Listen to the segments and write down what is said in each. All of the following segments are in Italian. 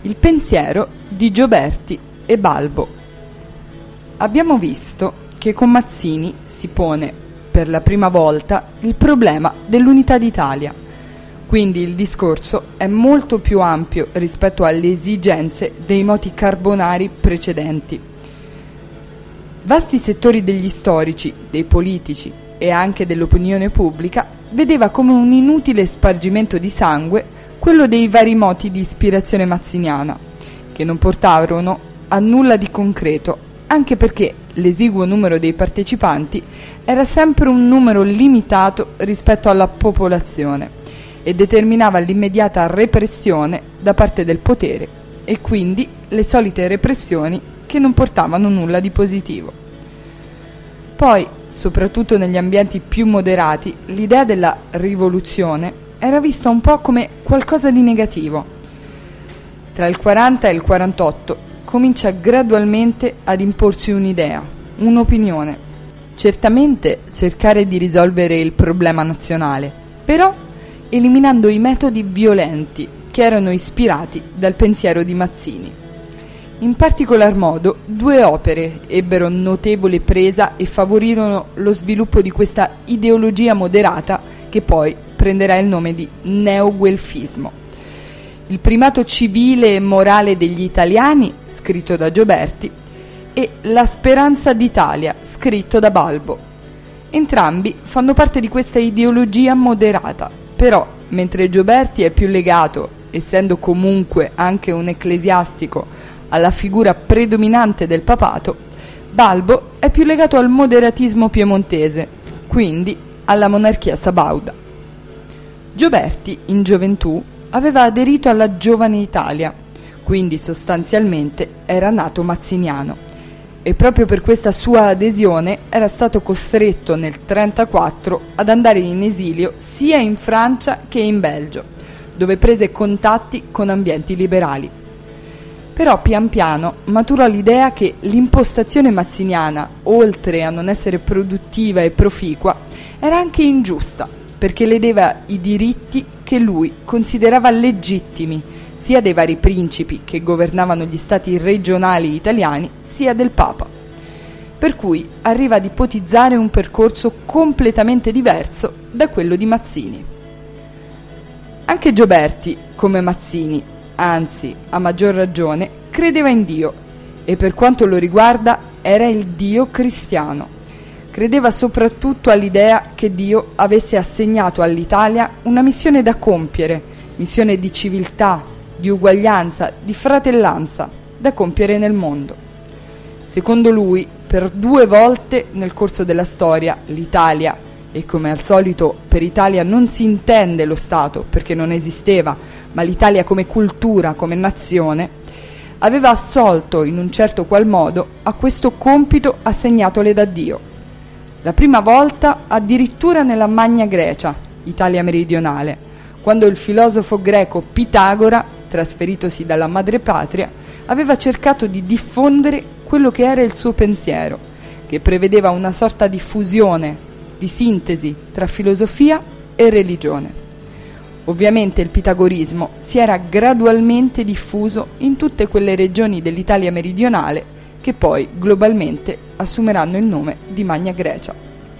Il pensiero di Gioberti e Balbo. Abbiamo visto che con Mazzini si pone per la prima volta il problema dell'unità d'Italia, quindi il discorso è molto più ampio rispetto alle esigenze dei moti carbonari precedenti. Vasti settori degli storici, dei politici e anche dell'opinione pubblica vedeva come un inutile spargimento di sangue quello dei vari moti di ispirazione mazziniana, che non portarono a nulla di concreto, anche perché l'esiguo numero dei partecipanti era sempre un numero limitato rispetto alla popolazione e determinava l'immediata repressione da parte del potere e quindi le solite repressioni che non portavano nulla di positivo. Poi, soprattutto negli ambienti più moderati, l'idea della rivoluzione era vista un po' come qualcosa di negativo. Tra il 40 e il 48 comincia gradualmente ad imporsi un'idea, un'opinione. Certamente cercare di risolvere il problema nazionale, però eliminando i metodi violenti che erano ispirati dal pensiero di Mazzini. In particolar modo, due opere ebbero notevole presa e favorirono lo sviluppo di questa ideologia moderata che poi prenderà il nome di neoguelfismo. Il primato civile e morale degli italiani, scritto da Gioberti, e La speranza d'Italia, scritto da Balbo. Entrambi fanno parte di questa ideologia moderata, però mentre Gioberti è più legato, essendo comunque anche un ecclesiastico, alla figura predominante del papato, Balbo è più legato al moderatismo piemontese, quindi alla monarchia sabauda. Gioberti, in gioventù, aveva aderito alla Giovane Italia, quindi sostanzialmente era nato mazziniano, e proprio per questa sua adesione era stato costretto nel 1934 ad andare in esilio sia in Francia che in Belgio, dove prese contatti con ambienti liberali. Però pian piano maturò l'idea che l'impostazione mazziniana, oltre a non essere produttiva e proficua, era anche ingiusta, perché ledeva i diritti che lui considerava legittimi, sia dei vari principi che governavano gli stati regionali italiani, sia del Papa. Per cui arriva ad ipotizzare un percorso completamente diverso da quello di Mazzini. Anche Gioberti, come Mazzini, anzi, a maggior ragione, credeva in Dio e per quanto lo riguarda era il Dio cristiano. Credeva soprattutto all'idea che Dio avesse assegnato all'Italia una missione da compiere, missione di civiltà, di uguaglianza, di fratellanza, da compiere nel mondo. Secondo lui, per 2 volte nel corso della storia, l'Italia, e come al solito per Italia non si intende lo Stato perché non esisteva, ma l'Italia come cultura, come nazione, aveva assolto in un certo qual modo a questo compito assegnatole da Dio. La prima volta addirittura nella Magna Grecia, Italia meridionale, quando il filosofo greco Pitagora, trasferitosi dalla madrepatria, aveva cercato di diffondere quello che era il suo pensiero, che prevedeva una sorta di fusione, di sintesi tra filosofia e religione. Ovviamente il pitagorismo si era gradualmente diffuso in tutte quelle regioni dell'Italia meridionale che poi globalmente assumeranno il nome di Magna Grecia.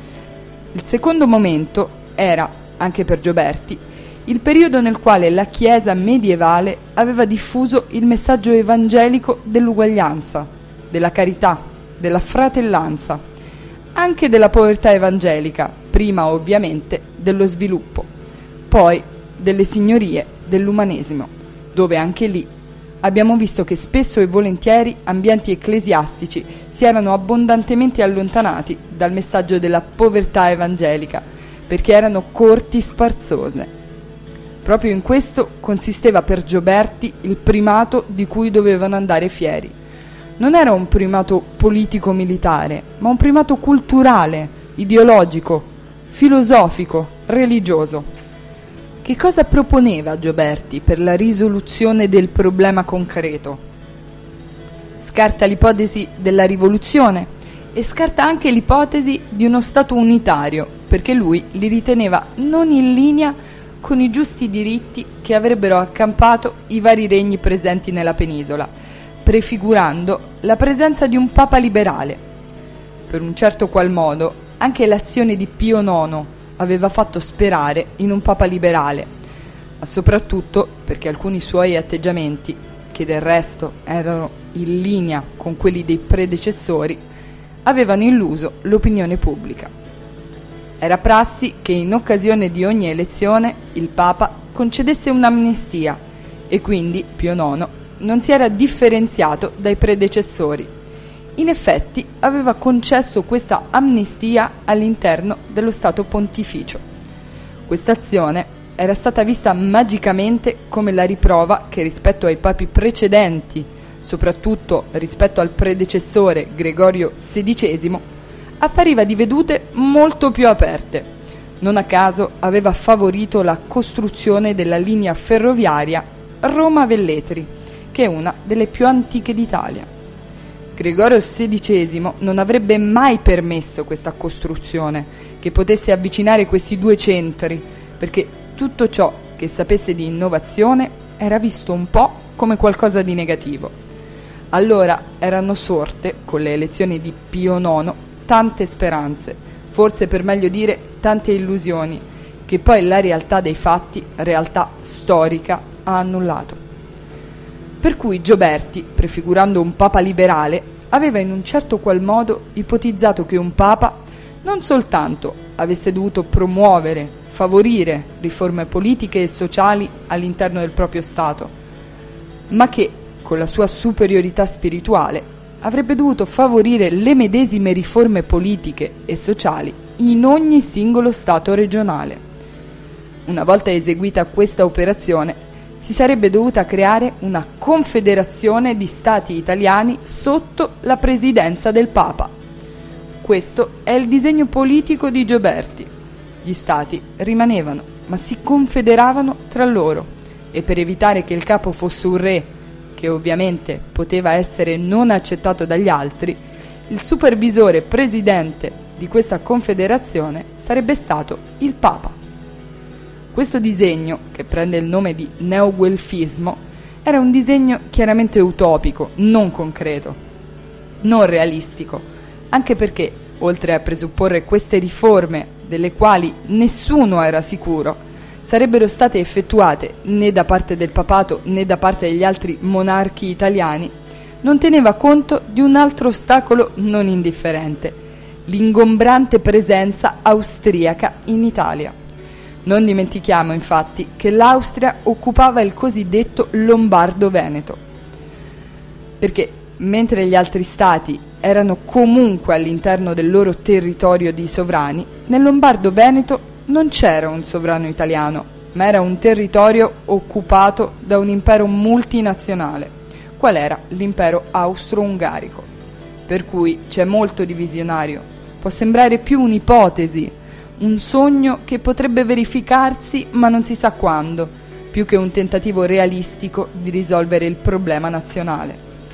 Il secondo momento era, anche per Gioberti, il periodo nel quale la Chiesa medievale aveva diffuso il messaggio evangelico dell'uguaglianza, della carità, della fratellanza, anche della povertà evangelica, prima ovviamente dello sviluppo, poi delle signorie dell'umanesimo, dove anche lì abbiamo visto che spesso e volentieri ambienti ecclesiastici si erano abbondantemente allontanati dal messaggio della povertà evangelica, perché erano corti sfarzose. Proprio in questo consisteva per Gioberti il primato di cui dovevano andare fieri. Non era un primato politico-militare, ma un primato culturale, ideologico, filosofico, religioso. Che cosa proponeva Gioberti per la risoluzione del problema concreto? Scarta l'ipotesi della rivoluzione e scarta anche l'ipotesi di uno Stato unitario, perché lui li riteneva non in linea con i giusti diritti che avrebbero accampato i vari regni presenti nella penisola, prefigurando la presenza di un papa liberale. Per un certo qual modo, anche l'azione di Pio IX aveva fatto sperare in un papa liberale, ma soprattutto perché alcuni suoi atteggiamenti, che del resto erano in linea con quelli dei predecessori, avevano illuso l'opinione pubblica. Era prassi che in occasione di ogni elezione il Papa concedesse un'amnistia e quindi Pio IX non si era differenziato dai predecessori. In effetti aveva concesso questa amnistia all'interno dello Stato Pontificio. Quest'azione era stata vista magicamente come la riprova che rispetto ai papi precedenti, soprattutto rispetto al predecessore Gregorio XVI, appariva di vedute molto più aperte. Non a caso aveva favorito la costruzione della linea ferroviaria Roma-Velletri, che è una delle più antiche d'Italia. Gregorio XVI non avrebbe mai permesso questa costruzione, che potesse avvicinare questi due centri, perché tutto ciò che sapesse di innovazione era visto un po' come qualcosa di negativo. Allora erano sorte, con le elezioni di Pio IX, tante speranze, forse per meglio dire tante illusioni, che poi la realtà dei fatti, realtà storica, ha annullato. Per cui Gioberti, prefigurando un papa liberale, aveva in un certo qual modo ipotizzato che un papa non soltanto avesse dovuto promuovere, favorire riforme politiche e sociali all'interno del proprio Stato, ma che, con la sua superiorità spirituale, avrebbe dovuto favorire le medesime riforme politiche e sociali in ogni singolo Stato regionale. Una volta eseguita questa operazione, si sarebbe dovuta creare una confederazione di Stati italiani sotto la presidenza del Papa. Questo è il disegno politico di Gioberti. Gli Stati rimanevano, ma si confederavano tra loro, e per evitare che il capo fosse un re, che ovviamente poteva essere non accettato dagli altri, il supervisore presidente di questa confederazione sarebbe stato il Papa. Questo disegno, che prende il nome di neoguelfismo, era un disegno chiaramente utopico, non concreto, non realistico, anche perché, oltre a presupporre queste riforme delle quali nessuno era sicuro, sarebbero state effettuate né da parte del papato né da parte degli altri monarchi italiani, non teneva conto di un altro ostacolo non indifferente, l'ingombrante presenza austriaca in Italia. Non dimentichiamo infatti che l'Austria occupava il cosiddetto Lombardo-Veneto, perché mentre gli altri stati erano comunque all'interno del loro territorio di sovrani, nel Lombardo-Veneto non c'era un sovrano italiano, ma era un territorio occupato da un impero multinazionale, qual era l'impero austro-ungarico. Per cui c'è molto di visionario. Può sembrare più un'ipotesi, un sogno che potrebbe verificarsi ma non si sa quando, più che un tentativo realistico di risolvere il problema nazionale.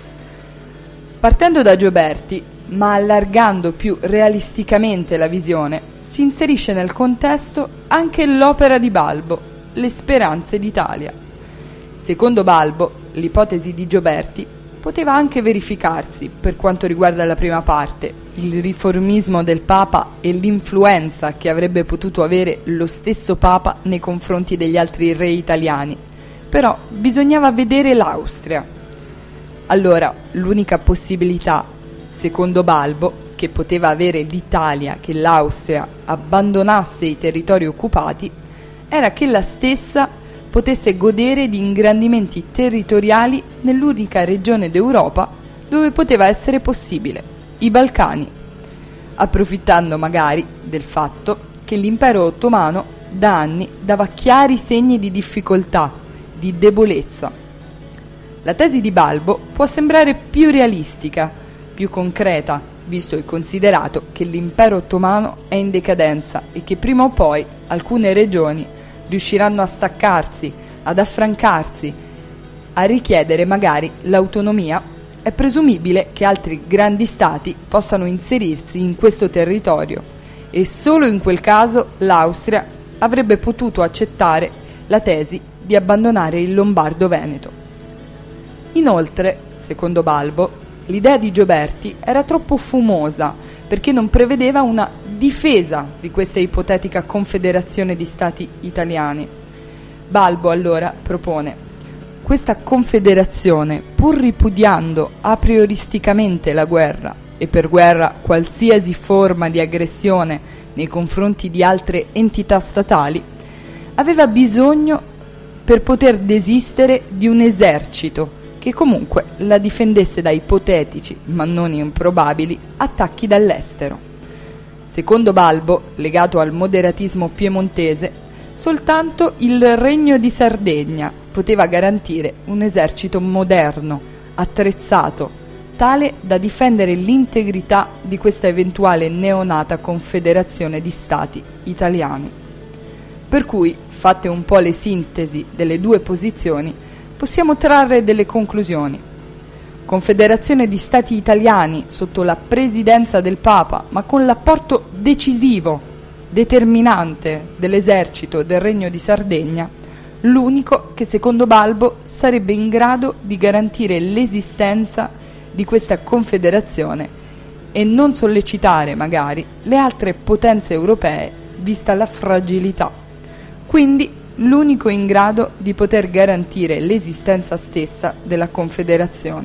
Partendo da Gioberti, ma allargando più realisticamente la visione, si inserisce nel contesto anche l'opera di Balbo, Le speranze d'Italia. Secondo Balbo, l'ipotesi di Gioberti poteva anche verificarsi per quanto riguarda la prima parte, il riformismo del Papa e l'influenza che avrebbe potuto avere lo stesso Papa nei confronti degli altri re italiani. Però bisognava vedere l'Austria. Allora, l'unica possibilità, secondo Balbo, che poteva avere l'Italia che l'Austria abbandonasse i territori occupati, era che la stessa potesse godere di ingrandimenti territoriali nell'unica regione d'Europa dove poteva essere possibile, i Balcani, approfittando magari del fatto che l'impero ottomano da anni dava chiari segni di difficoltà, di debolezza. La tesi di Balbo può sembrare più realistica, più concreta, visto e considerato che l'impero ottomano è in decadenza e che prima o poi alcune regioni riusciranno a staccarsi, ad affrancarsi, a richiedere magari l'autonomia, è presumibile che altri grandi stati possano inserirsi in questo territorio e solo in quel caso l'Austria avrebbe potuto accettare la tesi di abbandonare il Lombardo-Veneto. Inoltre, secondo Balbo, l'idea di Gioberti era troppo fumosa perché non prevedeva una difesa di questa ipotetica confederazione di stati italiani. Balbo allora propone: questa confederazione, pur ripudiando a prioristicamente la guerra e per guerra qualsiasi forma di aggressione nei confronti di altre entità statali, aveva bisogno per poter desistere di un esercito che comunque la difendesse da ipotetici, ma non improbabili, attacchi dall'estero. Secondo Balbo, legato al moderatismo piemontese, soltanto il Regno di Sardegna poteva garantire un esercito moderno, attrezzato, tale da difendere l'integrità di questa eventuale neonata confederazione di stati italiani. Per cui, fatte un po' le sintesi delle due posizioni, possiamo trarre delle conclusioni. Confederazione di stati italiani sotto la presidenza del Papa, ma con l'apporto decisivo, determinante dell'esercito del Regno di Sardegna, l'unico che secondo Balbo sarebbe in grado di garantire l'esistenza di questa confederazione e non sollecitare magari le altre potenze europee vista la fragilità. Quindi l'unico in grado di poter garantire l'esistenza stessa della confederazione.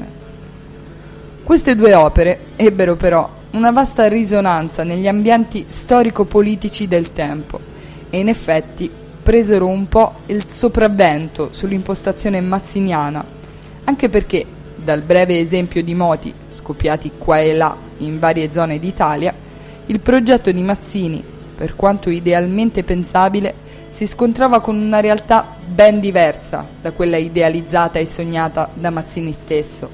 Queste due opere ebbero però una vasta risonanza negli ambienti storico-politici del tempo e in effetti presero un po' il sopravvento sull'impostazione mazziniana, anche perché, dal breve esempio di moti scoppiati qua e là in varie zone d'Italia, il progetto di Mazzini, per quanto idealmente pensabile, si scontrava con una realtà ben diversa da quella idealizzata e sognata da Mazzini stesso.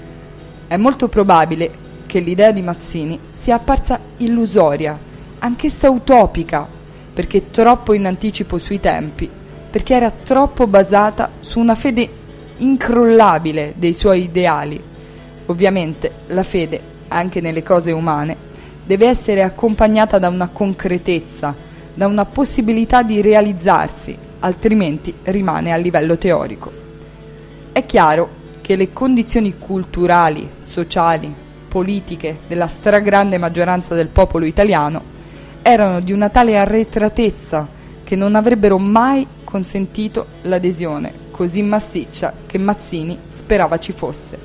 È molto probabile che l'idea di Mazzini sia apparsa illusoria, anch'essa utopica, perché troppo in anticipo sui tempi, perché era troppo basata su una fede incrollabile dei suoi ideali. Ovviamente la fede, anche nelle cose umane, deve essere accompagnata da una concretezza, da una possibilità di realizzarsi, altrimenti rimane a livello teorico. È chiaro che le condizioni culturali, sociali, politiche della stragrande maggioranza del popolo italiano erano di una tale arretratezza che non avrebbero mai consentito l'adesione così massiccia che Mazzini sperava ci fosse.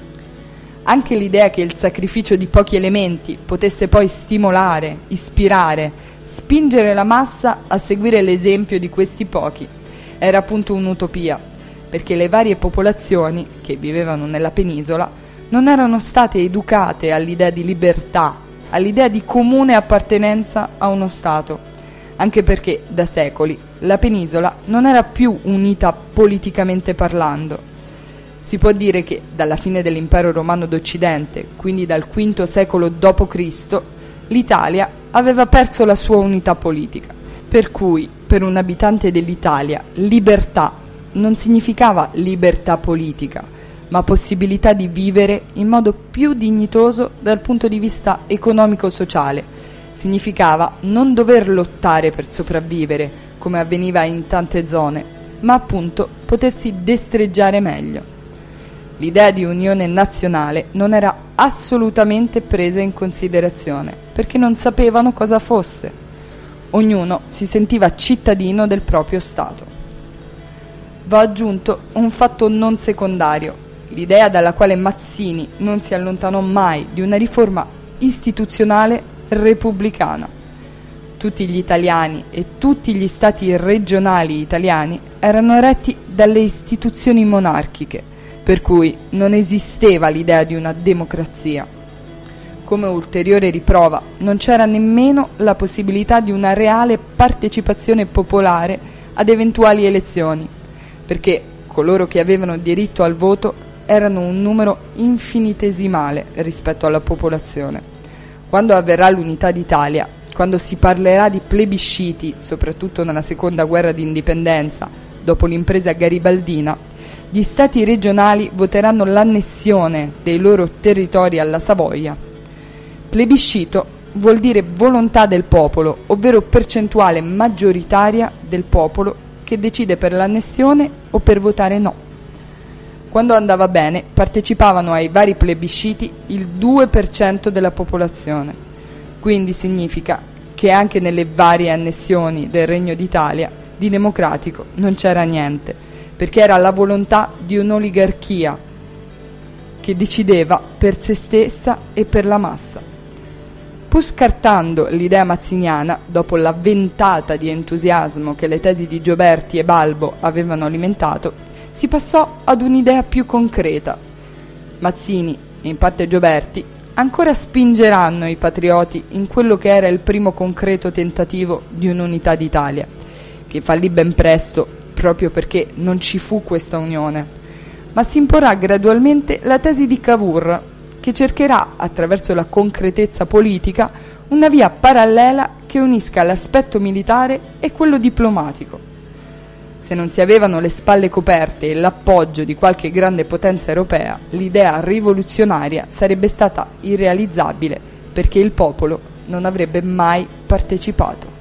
Anche l'idea che il sacrificio di pochi elementi potesse poi stimolare, ispirare, spingere la massa a seguire l'esempio di questi pochi era appunto un'utopia, perché le varie popolazioni che vivevano nella penisola non erano state educate all'idea di libertà, all'idea di comune appartenenza a uno Stato, anche perché da secoli la penisola non era più unita politicamente parlando. Si può dire che dalla fine dell'impero romano d'Occidente, quindi dal V secolo d.C., l'Italia aveva perso la sua unità politica, per cui per un abitante dell'Italia libertà non significava libertà politica, ma possibilità di vivere in modo più dignitoso dal punto di vista economico-sociale. Significava non dover lottare per sopravvivere, come avveniva in tante zone, ma appunto potersi destreggiare meglio. L'idea di unione nazionale non era assolutamente presa in considerazione, perché non sapevano cosa fosse. Ognuno si sentiva cittadino del proprio Stato. Va aggiunto un fatto non secondario: l'idea dalla quale Mazzini non si allontanò mai di una riforma istituzionale repubblicana. Tutti gli italiani e tutti gli stati regionali italiani erano retti dalle istituzioni monarchiche, per cui non esisteva l'idea di una democrazia. Come ulteriore riprova, non c'era nemmeno la possibilità di una reale partecipazione popolare ad eventuali elezioni, perché coloro che avevano diritto al voto erano un numero infinitesimale rispetto alla popolazione. Quando avverrà l'unità d'Italia, quando si parlerà di plebisciti, soprattutto nella seconda guerra d'indipendenza, dopo l'impresa garibaldina, gli stati regionali voteranno l'annessione dei loro territori alla Savoia. Plebiscito vuol dire volontà del popolo, ovvero percentuale maggioritaria del popolo che decide per l'annessione o per votare no. Quando andava bene, partecipavano ai vari plebisciti il 2% della popolazione. Quindi significa che anche nelle varie annessioni del Regno d'Italia di democratico non c'era niente, perché era la volontà di un'oligarchia che decideva per se stessa e per la massa. Pur scartando l'idea mazziniana, dopo la ventata di entusiasmo che le tesi di Gioberti e Balbo avevano alimentato, si passò ad un'idea più concreta. Mazzini, e in parte Gioberti, ancora spingeranno i patrioti in quello che era il primo concreto tentativo di un'unità d'Italia, che fallì ben presto proprio perché non ci fu questa unione, ma si imporrà gradualmente la tesi di Cavour, che cercherà, attraverso la concretezza politica, una via parallela che unisca l'aspetto militare e quello diplomatico. Se non si avevano le spalle coperte e l'appoggio di qualche grande potenza europea, l'idea rivoluzionaria sarebbe stata irrealizzabile perché il popolo non avrebbe mai partecipato.